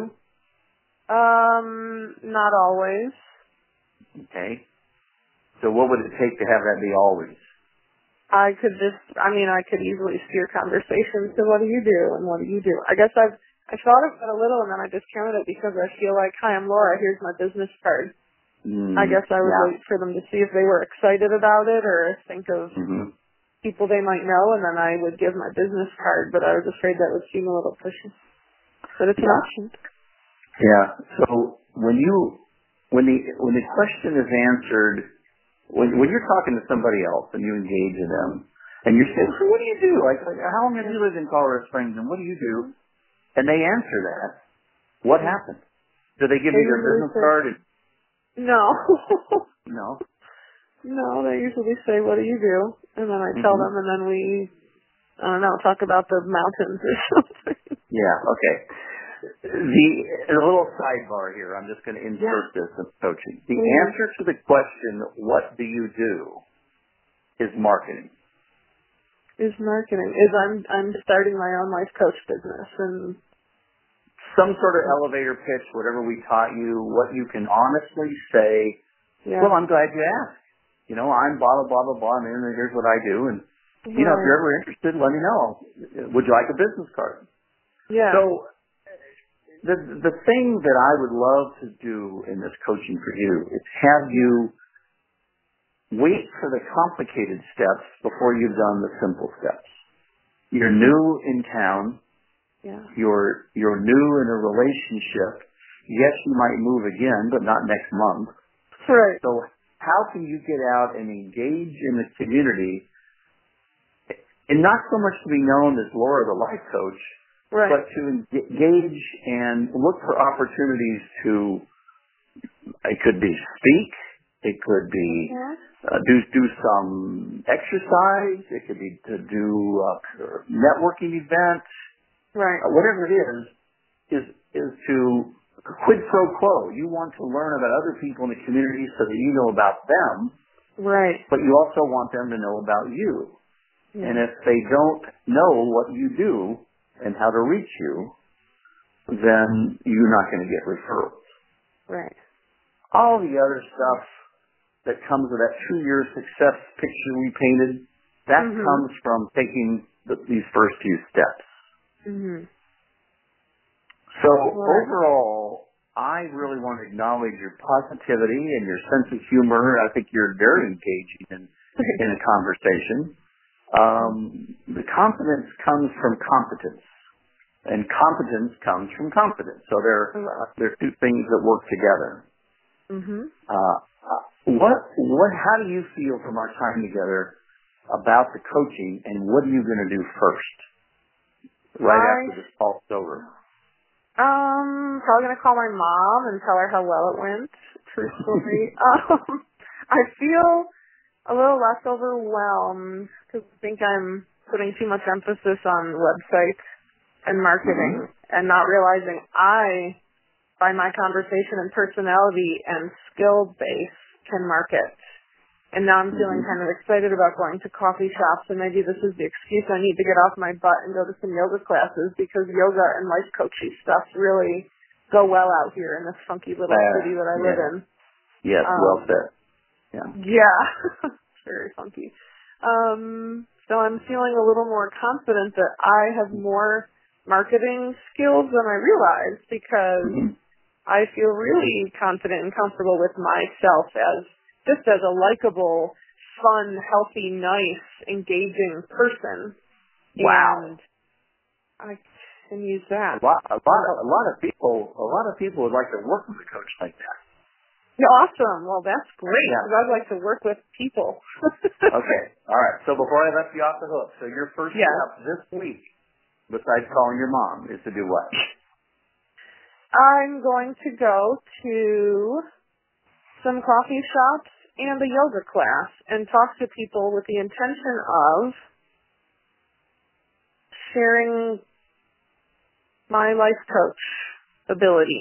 Um, not always. Okay. So what would it take to have that be always? I could just, I mean, I could easily steer conversations to what do you do and what do you do. I guess I've, I thought of it a little and then I discounted it because I feel like, hi, I'm Laura, here's my business card. I Mm, guess I would yeah. wait for them to see if they were excited about it or think of Mm-hmm. people they might know and then I would give my business card, but I was afraid that would seem a little pushy. But it's an Yeah. option. Yeah. So when you when the when the question is answered, when when you're talking to somebody else and you engage in them, and you're saying, so what do you do? Like, like, how long have you lived in Colorado Springs, and what do you do? And they answer that. What happens? Do they give They you their usually business say, card? And, no. no. No, they usually say, what do you do? And then I tell Mm-hmm. them and then we, I don't know, talk about the mountains or something. Yeah. Okay. The a little sidebar here. I'm just going to insert Yeah. this in coaching. The Mm. answer to the question, "What do you do?" is marketing. Is marketing. Is I'm I'm starting my own life coach business and Some sort of elevator pitch, whatever we taught you, what you can honestly say. yeah. Well, I'm glad you asked. You know, I'm blah blah blah blah blah, and here's what I do. And you know, if Right. you're ever interested, let me know. Would you like a business card? Yeah. So the the thing that I would love to do in this coaching for you is have you wait for the complicated steps before you've done the simple steps. You're new in town. Yeah. You're you're new in a relationship. Yes, you might move again, but not next month. Right. So how can you get out and engage in the community, and not so much to be known as Laura the life coach, Right. but to engage and look for opportunities to, it could be speak, it could be Yeah. uh, do do some exercise, it could be to do a networking event, Right. uh, whatever it is. is is to quid pro quo. You want to learn about other people in the community so that you know about them, right? But you also want them to know about you. Yeah. And if they don't know what you do and how to reach you, then you're not going to get referrals. Right. All the other stuff that comes with that two-year success picture we painted, that mm-hmm. comes from taking the, these first few steps. Mm-hmm. So right. overall, I really want to acknowledge your positivity and your sense of humor. I think you're very engaging in, in a conversation. Um, the confidence comes from competence, and competence comes from confidence. So they're, they're two things that work together. Mm-hmm. Uh, what, what, how do you feel from our time together about the coaching, and what are you going to do first, right I, after this call's over? Um, probably gonna call my mom and tell her how well it went. Truthfully, um, I feel a little less overwhelmed because I think I'm putting too much emphasis on websites and marketing mm-hmm. and not realizing I, by my conversation and personality and skill base, can market. And now I'm feeling mm-hmm. kind of excited about going to coffee shops, and maybe this is the excuse I need to get off my butt and go to some yoga classes, because yoga and life coaching stuff really go well out here in this funky little uh, city that I yeah. live in. Yes, um, well said. Yeah. Yeah. Very funky. Um, so I'm feeling a little more confident that I have more marketing skills than I realized, because mm-hmm. I feel really confident and comfortable with myself as just as a likable, fun, healthy, nice, engaging person. Wow. And I can use that. A lot, a lot, of, a lot of people, a lot of people would like to work with a coach like that. Yeah, awesome. Well, that's great, because yeah. I'd like to work with people. Okay. All right. So before I let you off the hook, so your first yeah. step this week, besides calling your mom, is to do what? I'm going to go to some coffee shops and a yoga class and talk to people with the intention of sharing my life coach ability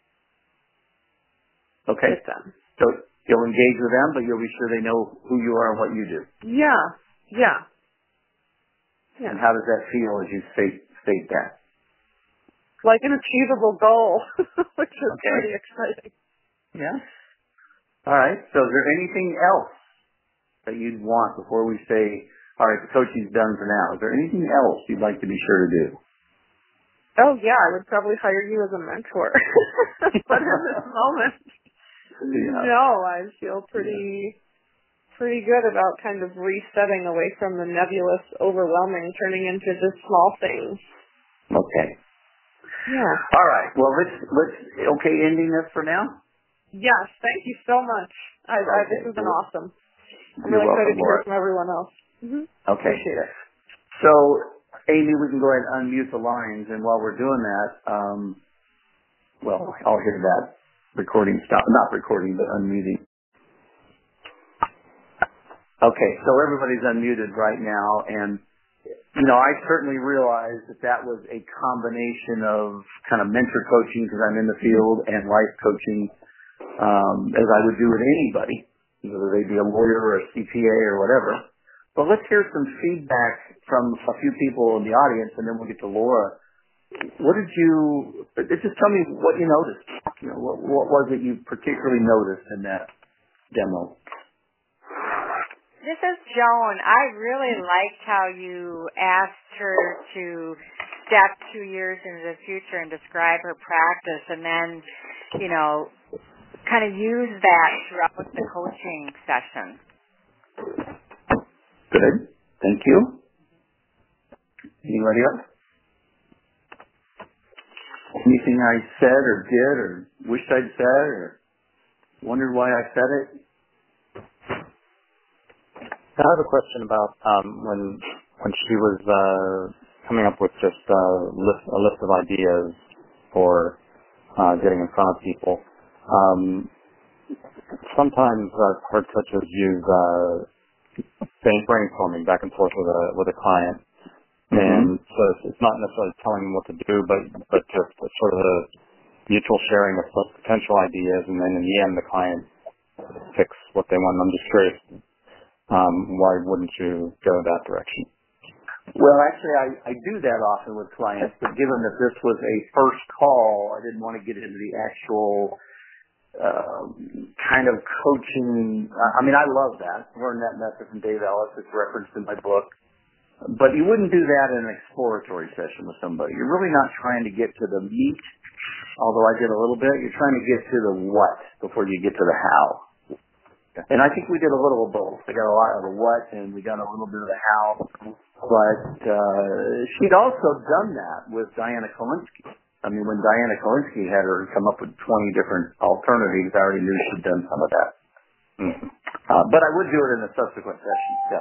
okay. with them. So you'll engage with them, but you'll be sure they know who you are and what you do. Yeah, yeah. yeah. And how does that feel as you state, state that? Like an achievable goal, which is okay. pretty exciting. Yeah. All right. So is there anything else that you'd want before we say, all right, the coaching's done for now? Is there anything else you'd like to be sure to do? Oh, yeah, I would probably hire you as a mentor. But in this moment, yeah. no, I feel pretty yeah. pretty good about kind of resetting away from the nebulous, overwhelming, turning into just small things. Okay. Yeah. All right. Well, let's, let's, okay, ending this for now? Yes, thank you so much. I, okay. I, this has been well, awesome. I'm You're really welcome, excited to Laura. hear from everyone else. Mm-hmm. Okay. Appreciate it. So, Amy, we can go ahead and unmute the lines, and while we're doing that, um, well, I'll hear that recording stop, not recording, but unmuting. Okay, so everybody's unmuted right now, and, you know, I certainly realize that that was a combination of kind of mentor coaching, because I'm in the field, and life coaching, um, as I would do with anybody, whether they be a lawyer or a C P A or whatever. But let's hear some feedback from a few people in the audience, and then we'll get to Laura. What did you, just tell me what you noticed. You know, what, what was it you particularly noticed in that demo? This is Joan. I really liked how you asked her to step two years into the future and describe her practice, and then, you know, kind of use that throughout the coaching session. Good. Thank you. Anybody else? Anything I said or did or wished I'd said or wondered why I said it? I have a question about um, when when she was uh, coming up with just uh, list, a list of ideas for uh, getting in front of people. Um, sometimes I've heard coaches use uh, saying brainstorming back and forth with a with a client, Mm-hmm. And so it's, it's not necessarily telling them what to do, but but just sort of a mutual sharing of potential ideas, and then in the end, the client picks what they want. I'm just curious, um, why wouldn't you go that direction? Well, actually, I, I do that often with clients, but given that this was a first call, I didn't want to get into the actual uh, kind of coaching. I mean, I love that. I learned that method from Dave Ellis. It's referenced in my book. But you wouldn't do that in an exploratory session with somebody. You're really not trying to get to the meat, although I did a little bit. You're trying to get to the what before you get to the how. And I think we did a little of both. We got a lot of the what, and we got a little bit of the how. But uh, she'd also done that with Diana Kolinsky. I mean, when Diana Kolinsky had her come up with twenty different alternatives, I already knew she'd done some of that. Mm-hmm. Uh, but I would do it in a subsequent session, yes.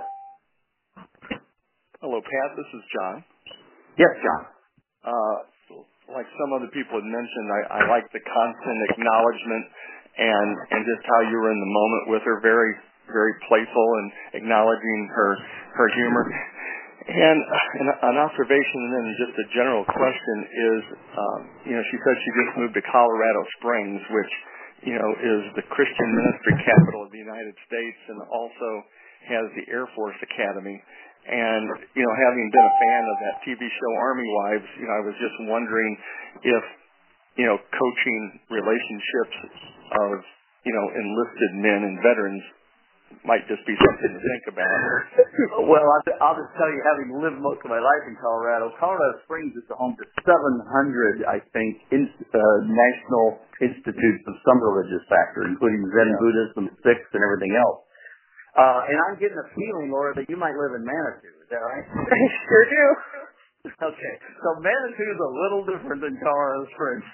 Hello, Pat. This is John. Yes, John. Uh, like some other people had mentioned, I, I like the constant acknowledgement and and just how you were in the moment with her, very very playful and acknowledging her her humor. And an, an observation and then just a general question is, um, you know, she said she just moved to Colorado Springs, which, you know, is the Christian ministry capital of the United States and also has the Air Force Academy. And, you know, having been a fan of that T V show Army Wives, you know, I was just wondering if, you know, coaching relationships of, you know, enlisted men and veterans might just be something to think about. Well, I'll just tell you, having lived most of my life in Colorado, Colorado Springs is the home to seven hundred, I think, in, uh, national institutes of some religious factor, including Zen yeah. Buddhism, Sikhs, and everything else. Uh, and I'm getting a feeling, Laura, that you might live in Manitou. Is that right? I sure do. Okay. So Manitou is a little different than Colorado Springs.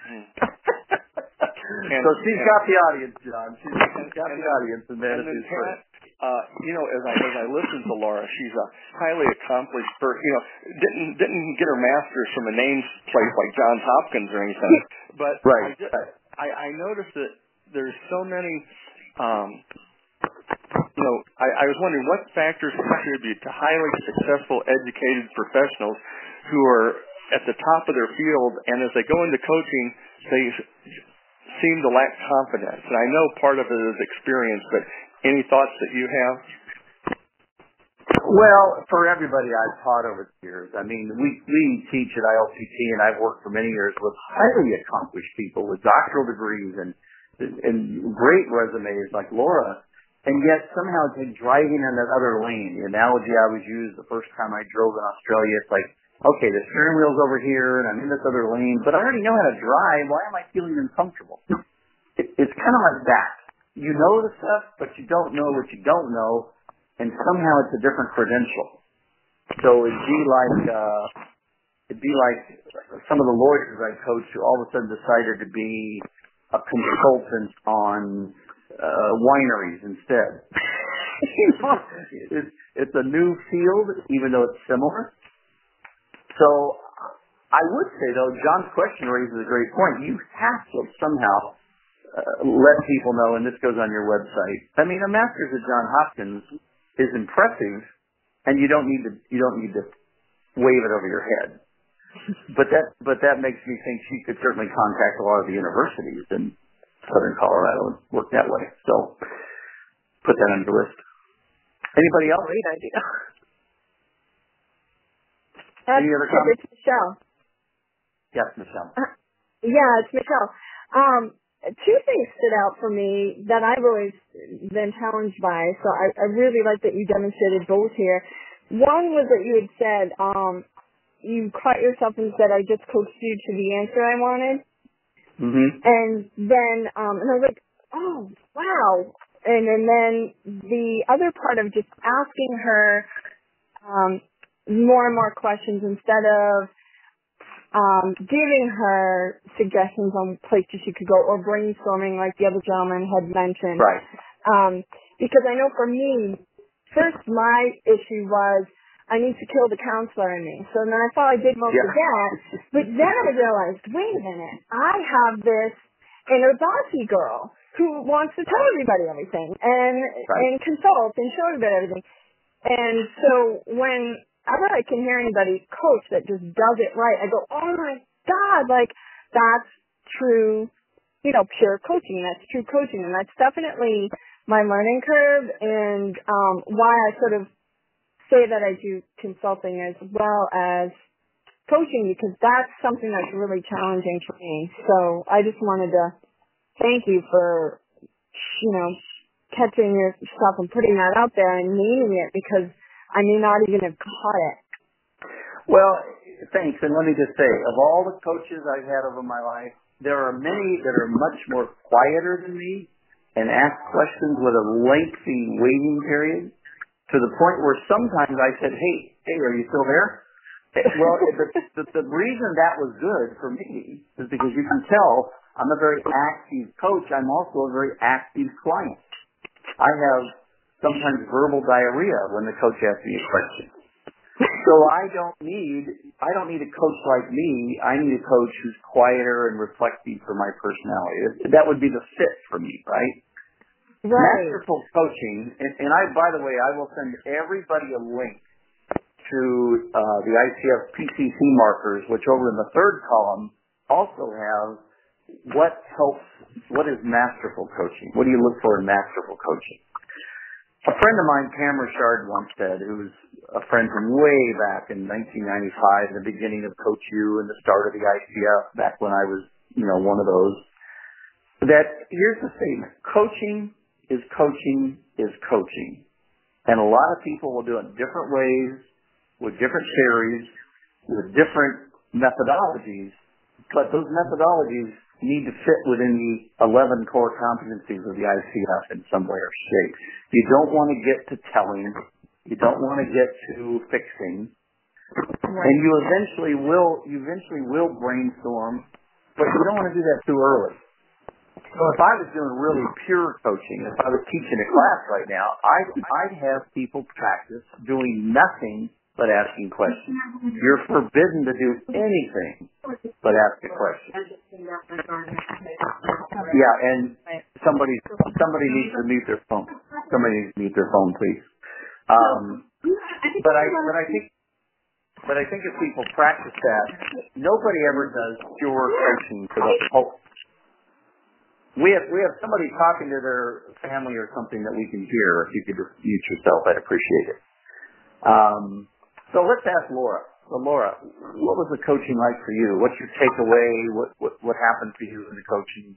And, so she's and, got the audience, John. She's, she's got and, the audience in Manitou Springs. Uh, you know, as I as I listen to Laura, she's a highly accomplished person. You know, didn't didn't get her master's from a names place like Johns Hopkins or anything. But right. I, just, I I noticed that there's so many. Um, you know, I, I was wondering what factors contribute to highly successful, educated professionals who are at the top of their field, and as they go into coaching, they seem to lack confidence. And I know part of it is experience, but any thoughts that you have? Well, for everybody I've taught over the years, I mean, we, we teach at I L C T, and I've worked for many years with highly accomplished people with doctoral degrees and and great resumes like Laura, and yet somehow they're driving in that other lane. The analogy I always use the first time I drove in Australia, it's like, okay, the steering wheel's over here, and I'm in this other lane, but I already know how to drive. Why am I feeling uncomfortable? It, it's kind of like that. You know the stuff, but you don't know what you don't know, and somehow it's a different credential. So it'd be like uh, it'd be like some of the lawyers I coached who all of a sudden decided to be a consultant on uh, wineries instead. it's, it's a new field, even though it's similar. So I would say, though, John's question raises a great point. You have to somehow Uh, let people know, and this goes on your website. I mean, a master's at Johns Hopkins is impressive, and you don't need to you don't need to wave it over your head. But that but that makes me think she could certainly contact a lot of the universities in Southern Colorado and work that way. So put that on your list. Anybody else? Great idea. Any other comments? It's Michelle. Yes, Michelle. Uh, yeah, it's Michelle. Um, Two things stood out for me that I've always been challenged by, so I, I really like that you demonstrated both here. One was that you had said, um, you caught yourself and said, I just coached you to the answer I wanted. Mm-hmm. And then, um, and I was like, oh, wow. And, and then the other part of just asking her um, more and more questions instead of Um, giving her suggestions on places she could go or brainstorming like the other gentleman had mentioned. Right. Um, because I know for me, first my issue was I need to kill the counselor in me. So then I thought I did most yeah. of that. But then I realized, wait a minute, I have this inner bossy girl who wants to tell everybody everything and, right. and consult and show everybody everything. And so when ever I can hear anybody coach that just does it right, I go, oh my God, like that's true, you know, pure coaching. That's true coaching. And that's definitely my learning curve and um, why I sort of say that I do consulting as well as coaching, because that's something that's really challenging for me. So I just wanted to thank you for, you know, catching yourself and putting that out there and meaning it, because I may not even have caught it. Well, thanks. And let me just say, of all the coaches I've had over my life, there are many that are much more quieter than me and ask questions with a lengthy waiting period, to the point where sometimes I said, hey, hey, are you still there? Well, the, the, the reason that was good for me is because you can tell I'm a very active coach. I'm also a very active client. I have sometimes verbal diarrhea when the coach asks me a question. So I don't need I don't need a coach like me. I need a coach who's quieter and reflective for my personality. That would be the fit for me, right? Right. Masterful coaching, and, and I, by the way, I will send everybody a link to uh, the I C F P C C markers, which over in the third column also have what helps, what is masterful coaching? What do you look for in masterful coaching? A friend of mine, Pam Richard, once said, who's a friend from way back in nineteen ninety-five, the beginning of Coach U and the start of the I C F, back when I was, you know, one of those, that here's the statement: coaching is coaching is coaching. And a lot of people will do it different ways, with different theories, with different methodologies, but those methodologies need to fit within the eleven core competencies of the I C F in some way or shape. You don't want to get to telling. You don't want to get to fixing. Right. And you eventually will, you eventually will brainstorm, but you don't want to do that too early. So if I was doing really pure coaching, if I was teaching a class right now, I'd, I'd have people practice doing nothing but asking questions. You're forbidden to do anything but ask a question. Yeah, and somebody somebody needs to mute their phone. Somebody needs to mute their phone, please. Um, but I but I think but I think if people practice that, nobody ever does pure coaching for the whole. We have we have somebody talking to their family or something that we can hear. If you could just mute yourself, I'd appreciate it. Um, so let's ask Laura. So Laura, what was the coaching like for you? What's your takeaway? What what what happened for you in the coaching?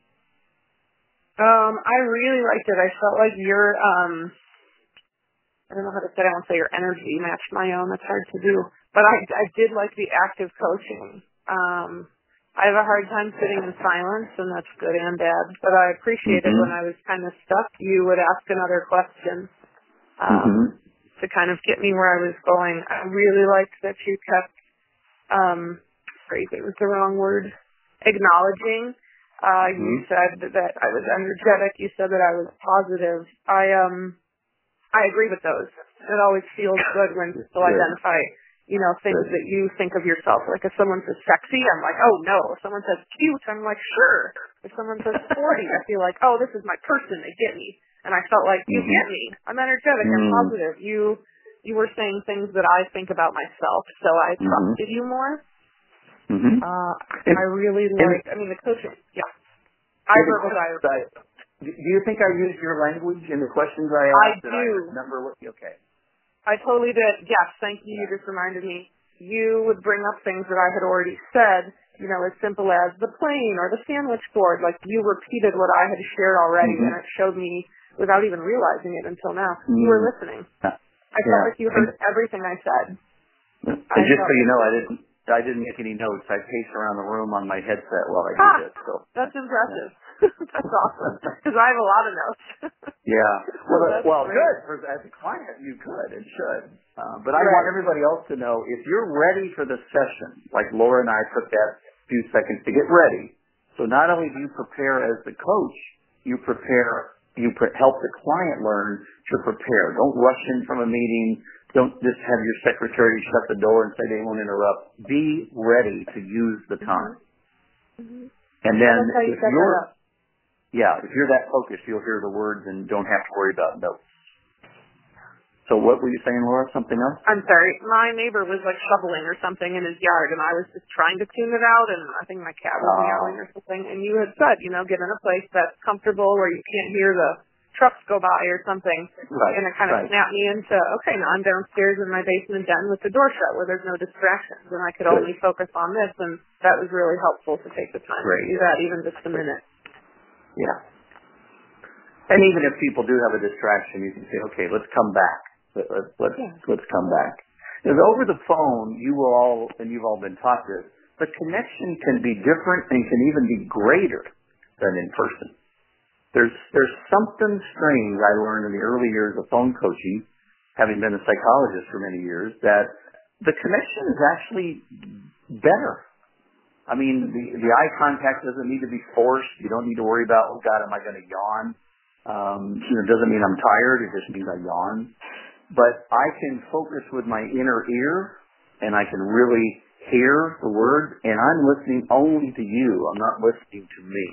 Um, I really liked it. I felt like your um, I don't know how to say it. I won't say your energy matched my own. That's hard to do. But I I did like the active coaching. Um, I have a hard time sitting in silence, and that's good and bad. But I appreciated mm-hmm. when I was kind of stuck, you would ask another question um, mm-hmm. to kind of get me where I was going. I really liked that you kept, um, phrasing was the wrong word, acknowledging. Uh, mm-hmm. You said that I was energetic. You said that I was positive. I um, I agree with those. It always feels good when people good. identify, you know, things Good. that you think of yourself. Like if someone says sexy, I'm like, oh no. If someone says cute, I'm like, sure. If someone says sporty, I feel like, oh, this is my person. They get me. And I felt like, you mm-hmm. get me. I'm energetic. Mm-hmm. I'm positive. You you were saying things that I think about myself, so I mm-hmm. trusted you more. Mm-hmm. Uh, and, I really like, I mean, the coaching, yeah. I verbal diary. Do you think I used your language in the questions I asked? I do. I remember what, okay. I totally did. Yes, thank you. You just reminded me. You would bring up things that I had already said, you know, as simple as the plane or the sandwich board. Like you repeated what I had shared already, mm-hmm. and it showed me without even realizing it until now. Mm-hmm. You were listening. I yeah. felt like you heard everything I said. And I just so you know, I didn't. I didn't make any notes. I paced around the room on my headset while I ah, did this. So that's impressive. Yeah. That's awesome. Because I have a lot of notes. Yeah. Well, so well, great. good. For, as a client, you could and should. Uh, but I right. want everybody else to know, if you're ready for the session, like Laura and I took that few seconds to get ready. So not only do you prepare as the coach, you prepare, you pre- help the client learn to prepare. Don't rush in from a meeting. Don't just have your secretary shut the door and say they won't interrupt. Be ready to use the time. Mm-hmm. And then if you're, yeah, if you're that focused, you'll hear the words and don't have to worry about notes. So what were you saying, Laura? Something else? I'm sorry. My neighbor was like shoveling or something in his yard, and I was just trying to tune it out, and I think my cat was Oh. meowing or something. And you had said, you know, get in a place that's comfortable where you can't hear the trucks go by or something. Right. And it kind of right. snapped me into, okay, now I'm downstairs in my basement den with the door shut where there's no distractions, and I could Good. only focus on this, and that was really helpful to take the time Great. to do that, even just a minute. Yeah. And even if people do have a distraction, you can say, okay, let's come back. Let, let, let's, Yeah. let's come back. Because over the phone, you will all, and you've all been taught this, the connection can be different and can even be greater than in person. There's, there's something strange I learned in the early years of phone coaching, having been a psychologist for many years, that the connection is actually better. I mean, the, the eye contact doesn't need to be forced. You don't need to worry about, oh God, am I going to yawn? Um, you know, it doesn't mean I'm tired. It just means I yawn. But I can focus with my inner ear, and I can really hear the words, and I'm listening only to you. I'm not listening to me.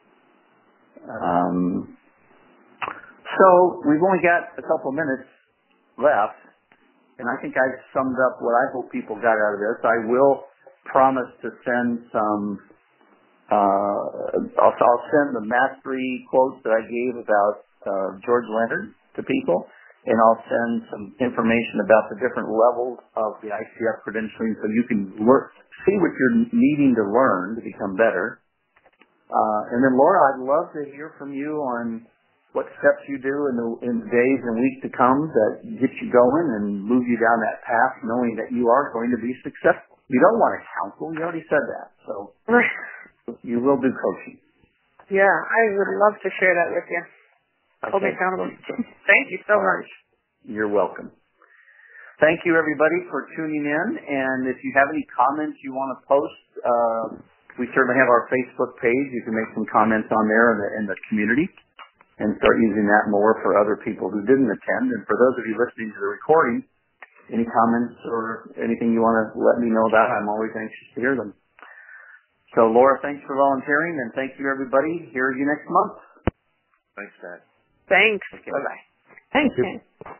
Um, so we've only got a couple minutes left, and I think I've summed up what I hope people got out of this. I will promise to send some, uh, I'll, I'll send the mastery quotes that I gave about uh, George Leonard to people. And I'll send some information about the different levels of the I C F credentialing so you can work, see what you're needing to learn to become better. Uh, and then, Laura, I'd love to hear from you on what steps you do in the, in the days and weeks to come that get you going and move you down that path knowing that you are going to be successful. You don't want to counsel. You already said that. So you will do coaching. Yeah, I would love to share that with you. Hold me Okay. accountable. Thank you so All much. right. You're welcome. Thank you, everybody, for tuning in. And if you have any comments you want to post, uh, we certainly have our Facebook page. You can make some comments on there in the, in the community and start using that more for other people who didn't attend. And for those of you listening to the recording, any comments or anything you want to let me know about, I'm always anxious to hear them. So, Laura, thanks for volunteering, and thank you, everybody. Hear you next month. Thanks, Dad. Thanks. Okay. Bye-bye. Thank you.